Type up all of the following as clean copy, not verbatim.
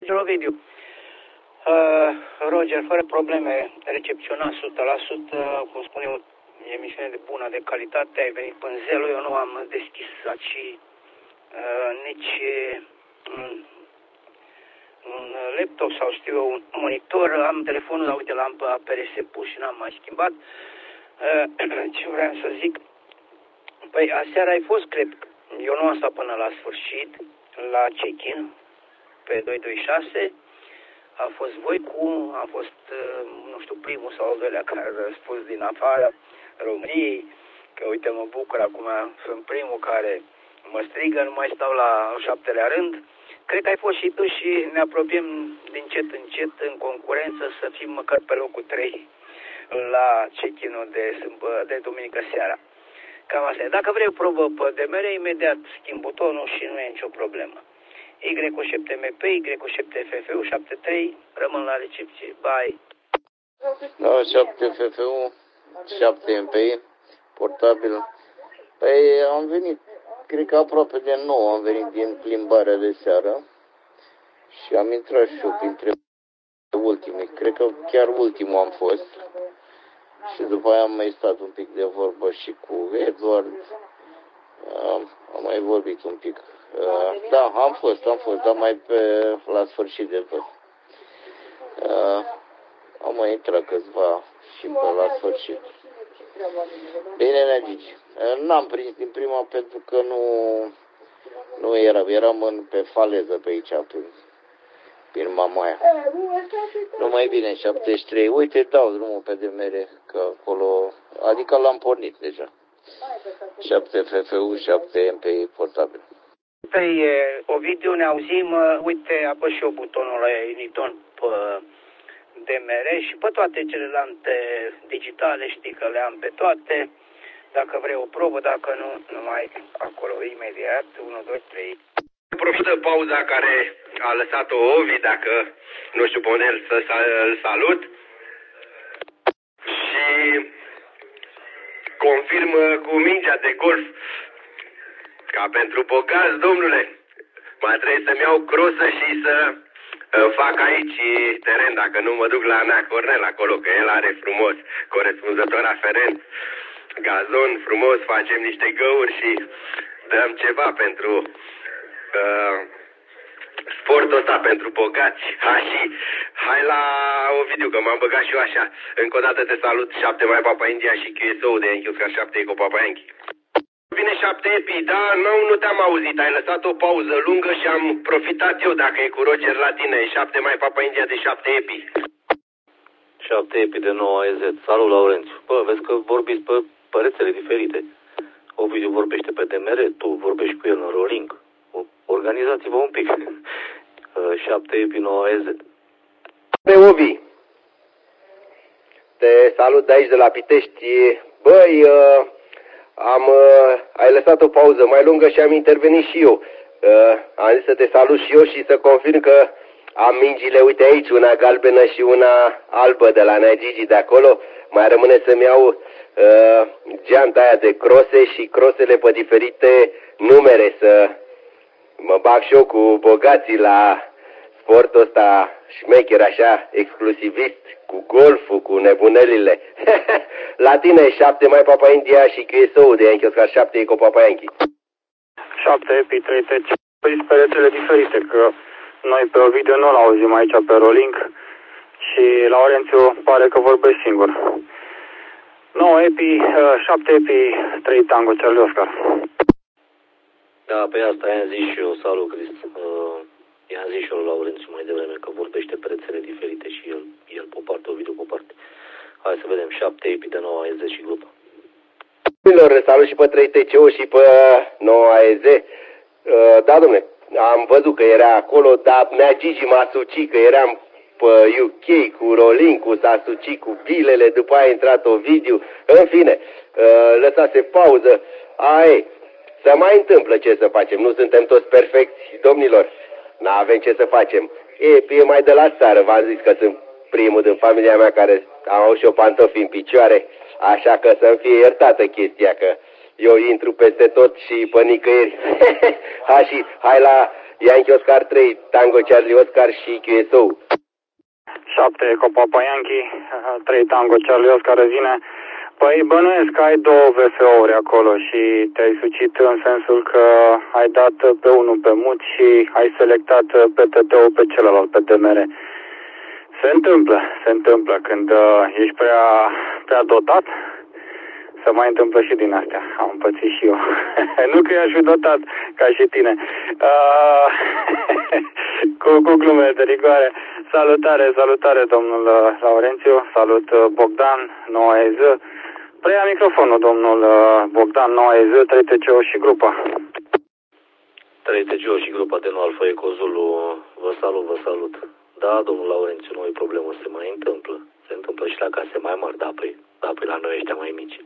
Ovidiu, Roger, fără probleme, recepționat 100%, cum spun eu, emisiune de bună, de calitate, ai venit până zelul, eu nu am deschis aici nici un laptop sau știu eu, un monitor, am telefonul, dar uite, l-am pe APRS pus și n-am mai schimbat. Ce vreau să zic? Păi, aseară ai fost, cred, eu nu am stat până la sfârșit, la check-in, pe 226, a fost Voicu, a fost, nu știu, primul sau al doilea care a răspuns din afara României, că uite, mă bucur, acum sunt primul care mă strigă, nu mai stau la 7-lea rând. Cred că ai fost și tu și ne apropiem din încet în încet în concurență să fim măcar pe locul 3 la check-in-ul de duminică seara. Cam asta e. Dacă vrei o probă pe DMR, imediat schimb butonul și nu e nicio problemă. Y7MP, Y7FFU, 73, rămân la recepție. Bye! Da, 7 FFU, 7 MPI, portabil. Păi am venit, cred că aproape de 9 am venit din plimbarea de seară și am intrat și eu printre ultimii. Cred că chiar ultimul am fost și după aia am mai stat un pic de vorbă și cu Edward. Am mai vorbit un pic. Da, am fost, dar mai la sfârșit de tot. Am mai intrat câțiva și pe la sfârșit. Bine, Negici. N-am prins din prima pentru că nu eram pe faleză pe aici, prin Mamaia. Numai bine, 73. Uite, dau drumul pe DMR, că acolo, adică l-am pornit deja. 7 FFU, 7 MPI portabil. Păi, Ovidiu, ne auzim, uite, apăs și eu butonul ăla Initon pe DMR și pe toate celelalte digitale, știi că le am pe toate. Dacă vrei o probă, dacă nu, numai acolo, imediat, 1, 2, 3. Profită pauza care a lăsat-o Ovi, dacă nu știu pe unde îl salut. Și confirmă cu mingea de golf ca pentru bogați, domnule. Mai trebuie să-mi iau crosă și să fac aici teren, dacă nu mă duc la Ana Cornel acolo, că el are frumos, corespunzător aferent, gazon frumos, facem niște găuri și dăm ceva pentru sportul ăsta, pentru bogați. Și hai la Ovidiu, că m-am băgat și eu așa. Încă o dată te salut, 7 mai Papa India și QSO de Enchius ca 7 Eco Papa Yankee. Bine, 7 Epi, da, nu te-am auzit, ai lăsat o pauză lungă și am profitat eu, dacă e cu Roger la tine, 7 mai Papa India de 7 Epi. 7 Epi de 9 AZ. Salut, Laurențiu. Bă, vezi că vorbiți pe rețele diferite. Ovidiu vorbește pe DMR, tu vorbești cu el în Rolling. Organizați-vă un pic. 7 Epi 9 AZ. Pe Ovi, te salut de aici de la Pitești. Băi, ai lăsat o pauză mai lungă și am intervenit și eu. Am zis să te salut și eu și să confirm că am mingile, uite aici, una galbenă și una albă de la Nea Gigi de acolo. Mai rămâne să-mi iau geanta aia de crose și crosele pe diferite numere, să mă bag și eu cu bogații la sportul ăsta șmecher, așa, exclusivist, cu golful, cu nebunelile. La tine, 7 mai Papa India și QSO de Enchios ca 7 Eco Papa Yankee. 7 Epi 3 TC. Pe rețele diferite, că noi pe Ovidiu nu l-auzim aici pe Rolling și Laurențiu pare că vorbește singur. 9 Epi, 7 Epi 3 Tango Charlie Oscar. Da, pe asta i-am zis și eu, salut, Crist. I-am zis și eu Laurențiu mai devreme că vorbește pe rețele diferite și el pe o parte, Ovidiu pe o parte. Hai să vedem, 7 Epi de 9 AZ și grupă. Salut și pe 3 TCO și pe 9 AEZ. Da, dom'le, am văzut că era acolo, dar Nea Gigi m-a sucit, că eram pe UK cu Rolling, cu s-a sucit cu bilele, după aia a intrat Ovidiu. În fine, lăsase pauză. Să mai întâmplă, ce să facem, nu suntem toți perfecți, domnilor. N-avem ce să facem. E mai de la țară, v-am zis că sunt primul din familia mea care am și o pantofi în picioare, așa că să-mi fie iertată chestia, că eu intru peste tot și pe nicăieri. Și hai la Yankee Oscar 3, Tango Charlie Oscar și QSO. 7 Eco Papa Yankee, 3 Tango Charlie Oscar revine. Păi bănuiesc că ai două VFO-uri acolo și te-ai sucit în sensul că ai dat pe unul pe mut și ai selectat pe TT-ul pe celălalt pe DMR. Se întâmplă când ești prea dotat. Se mai întâmplă și din astea. Am pățit și eu. Nu că i-aș fi dotat ca și tine. Cu glumele de rigoare. Salutare, domnul Laurențiu. Salut, Bogdan, Noua EZ. Preia microfonul, domnul Bogdan, Noua EZ, 3TCO și grupa. 3TCO și grupa de nou Alfa Eco Zulu. Vă salut. Da, domnul Laurențiu, nu e problemă, se mai întâmplă. Se întâmplă și la case mai mari, da, păi la noi ăștia mai mici.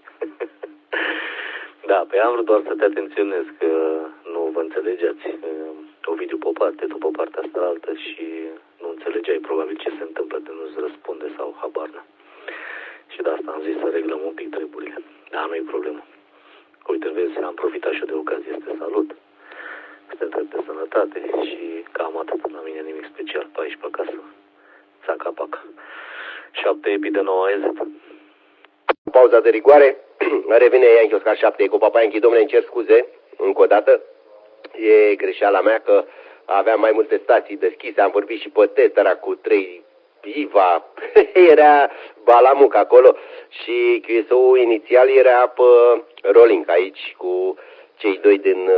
Da, păi am vrut doar să te atenționez că nu vă înțelegeați. Ovidiu pe o parte, tu pe partea asta altă și nu înțelegeai probabil ce se întâmplă de nu-ți răspunde sau habar n-am. Și de asta am zis să reglăm un pic treburile. Da, nu e problemă. Uite, vezi, am profitat și eu de ocazie să te salut. Să te întreb de sănătate și cam atât. La mine nimic special pe aici, pe acasă. Țaca-paca. 7 epi de 9 EZ. Pauza de rigoare. Revine Yankee Oscar 7 Eco Papa Yankee. Domnule, îmi cer scuze încă o dată. E greșeala mea că aveam mai multe stații deschise. Am vorbit și pe testera cu 3 IVA. Era Balamuc acolo. Și QSO-ul inițial era pe Rolling aici cu cei doi din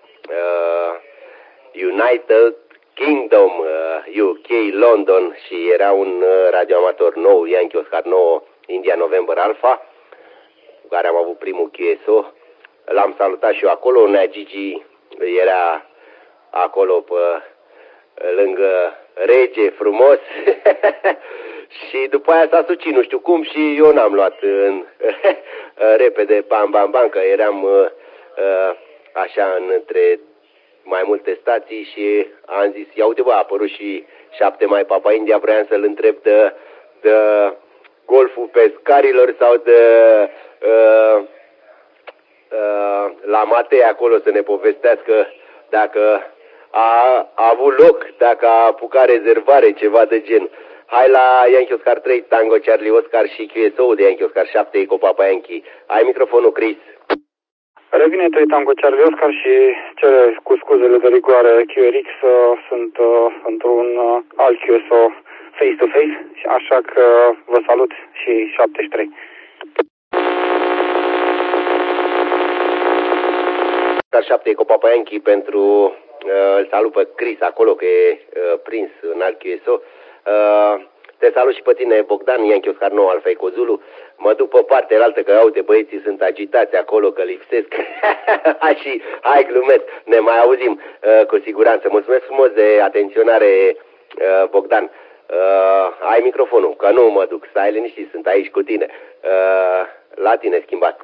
United Kingdom, UK, London și era un radioamator nou, Yankee Oscar 9, India November Alpha, cu care am avut primul QSO. L-am salutat și eu acolo, Nea Gigi era acolo pe lângă rege frumos și după aia s-a sucit, nu știu cum, și eu n-am luat în repede, bam, că eram așa între mai multe stații și am zis, ia uite bă, a apărut și 7 mai Papa India, vreau să-l întreb de golful pescarilor sau de la Matei acolo să ne povestească dacă a avut loc, dacă a apucat rezervare, ceva de gen. Hai la Yankee Oscar 3, Tango Charlie Oscar și QSO de Yankee Oscar 7, Eco Papa Yankee. Ai microfonul, Chris. Revine 3 Tango Charlie Oscar și cele cu scuzele de rigoare QRX sunt într-un alt QSO face-to-face, așa că vă salut și 73. Oscar 7 Eco Papa Yankee pentru îl salut pe Chris acolo că e prins în alt QSO. Te salut și pe tine, Bogdan, Yankee Oscar 9 Alfa Eco Zulu. Mă duc pe partea altă că, uite, băieții sunt agitați acolo, că lipsesc. Și hai, glumesc, ne mai auzim cu siguranță. Mulțumesc frumos de atenționare, Bogdan. Ai microfonul, că nu mă duc, stai liniștit, sunt aici cu tine. La tine schimbat.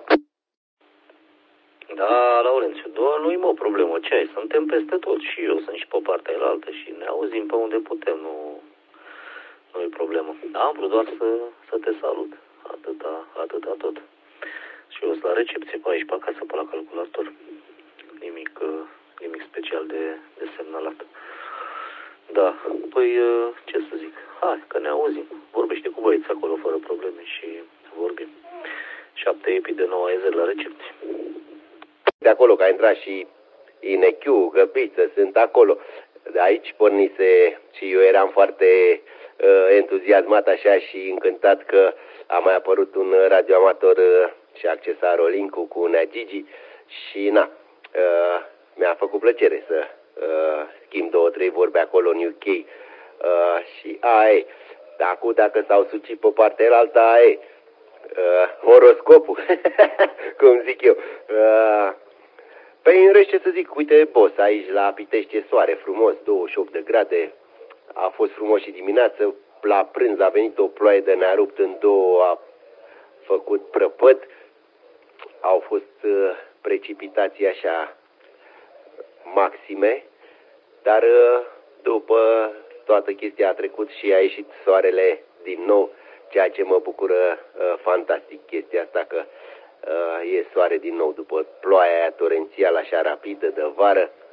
Da, Laurențiu, doar nu-i o problemă, ce ai? Suntem peste tot și eu sunt și pe partea elaltă și ne auzim pe unde putem, nu-i problemă. Da, am vrut doar să te salut, atâta tot. Și eu sunt la recepție pe aici, pe acasă, pe la calculator. Nimic special de semnalat. Da, păi, ce să zic, hai, că ne auzim. Vorbește cu băieți acolo fără probleme și vorbim. 7 epi de 9 EZ la recepție. De acolo, că a intrat și Inechiu, Găbiță, sunt acolo. De aici pornise și eu eram foarte entuziasmat așa și încântat că a mai apărut un radioamator și a accesat Rolink-ul cu Nea Gigi și mi-a făcut plăcere să schimb 2-3 vorbe acolo în UK și acum dacă s-au sucit pe partea alta, horoscopul, cum zic eu. Păi în rest ce să zic, uite boss, aici la Pitești e soare frumos, 28 de grade, a fost frumos și dimineață, la prânz a venit o ploaie de ne-a rupt în două, a făcut prăpăd, au fost precipitații așa maxime, dar după toată chestia a trecut și a ieșit soarele din nou, ceea ce mă bucură fantastic chestia asta că e soare din nou după ploaia aia torențială așa rapidă de vară.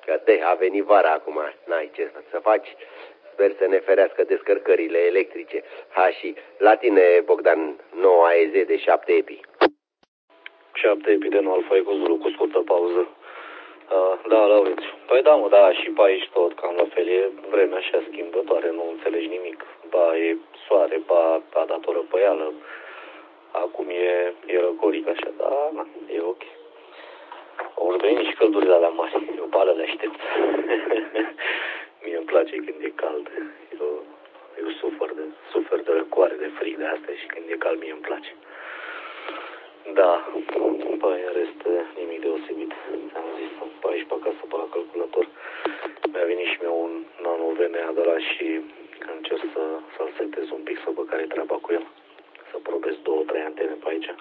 Că a venit vara acum, n-ai ce să faci. Sper să ne ferească descărcările electrice. Și la tine, Bogdan, 9 AEZ de 7 epi. 7 epi de 9 Alfa Eco Zulu cu scurtă pauză. Da, Laurențiu. Păi da, mă, da, și pe aici tot, cam la fel, e vremea așa schimbătoare, nu înțelegi nimic. Ba e soare, ba a dat o răpăială. Acum e răcoric așa, da, na, e ok. Au venit și căldurile alea mari, eu pe alea le aștept. Mie îmi place când e cald, eu sufer de răcoare, de frig de astea și când e cald mie îmi place. Da, păi în rest nimic deosebit, ți-am zis, pe aici pe acasă, pe la calculator. Mi-a venit și mie un nano VNA de la și încerc să-l setez un pic, să văd care-i treaba cu el. Să probez 2-3 antene pe aici.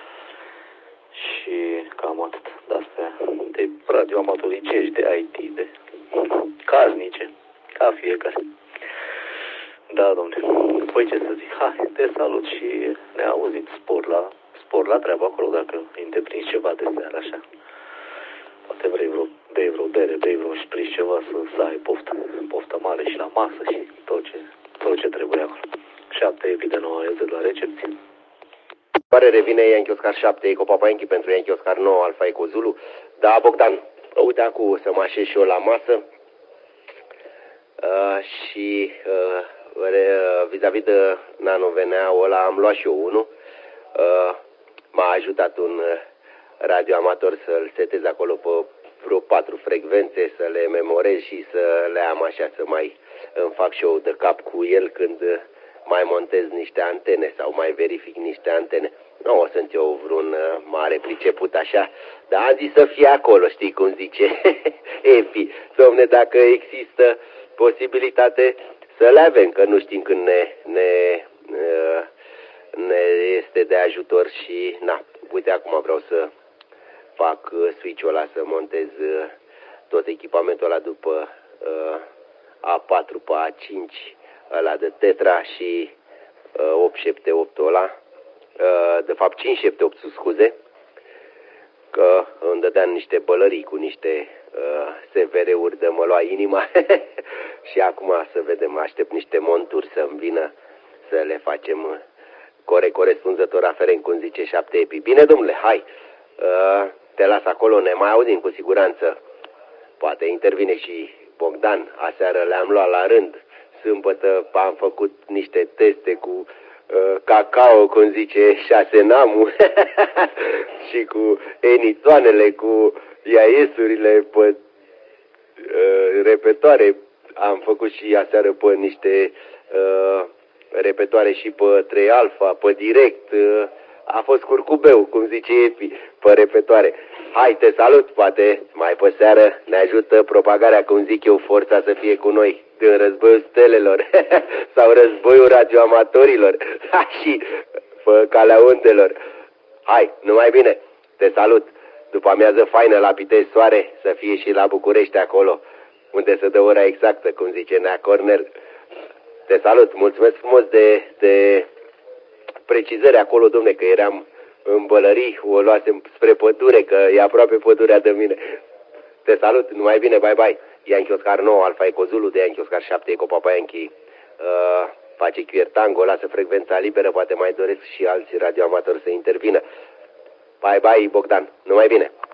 Și cam atât de-astea, de radioamatoricești, de IT, de casnice, ca fiecare. Da, domnule, păi ce să zic, hai, te salut și ne auzim, spor la treabă acolo, dacă întreprinzi ceva de seară, așa. Poate vrei vreo bere, bei vreo șpriț ceva, să ai poftă mare și la masă și tot ce trebuie acolo. 7 epi de 9 AEZ la recepție. Care revine Yankee Oscar 7 Eco Papa Yankee pentru Yankee Oscar 9 Alfa Eco Zulu. Da, Bogdan, uite acum să mă așez și eu la masă. Și vis-a-vis de nano VNA-ul ăla am luat și eu unul. M-a ajutat un radioamator să-l setez acolo pe vreo 4 frecvențe, să le memorez și să le am așa, să mai îmi fac show de cap cu el când mai montez niște antene sau mai verific niște antene. Nu o sunt eu vreun mare priceput așa, dar am zis să fie acolo, știi cum zice Efi. Dom'le, dacă există posibilitate să le avem, că nu știm când ne este de ajutor și na, uite acum vreau să fac switch-ul ăla, să montez tot echipamentul ăla după A4 pe A5 ăla de Tetra și 878 ăla, de fapt 578, scuze, că îmi dădeam niște bălării cu niște SVR-uri de mă lua inima și acum să vedem, aștept niște monturi să-mi vină să le facem corespunzător aferent, cum zice 7 epi. Bine, domnule, hai, te las acolo, ne mai auzim cu siguranță. Poate intervine și Bogdan, aseară le-am luat la rând. Sâmbătă am făcut niște teste cu cacao, cum zice, 6 namul și cu enitoanele, cu IAS-urile pe repetoare. Am făcut și aseară pe niște repetoare și pe 3 alfa, pe direct. A fost curcubeu, cum zice Epi, pe repetoare. Hai, te salut, poate mai pe seară ne ajută propagarea, cum zic eu, forța să fie cu noi în războiul stelelor sau războiul radioamatorilor și pe calea undelor. Hai, numai bine, te salut. După amiază faină la Pitești Soare, să fie și la București acolo, unde se dă ora exactă, cum zice Nea Cornel. Te salut, mulțumesc frumos de precizări acolo, domne, că eram în Bălării, o luasem spre pădure, că e aproape pădurea de mine. Te salut, numai bine, bye-bye. Yankee Oscar 9, Alfa Eco Zulu, de Yankee Oscar 7, Eco Papa Yankee. Face Quier Tango, lasă frecvența liberă, poate mai doresc și alți radioamatori să intervină. Bye-bye, Bogdan, numai bine.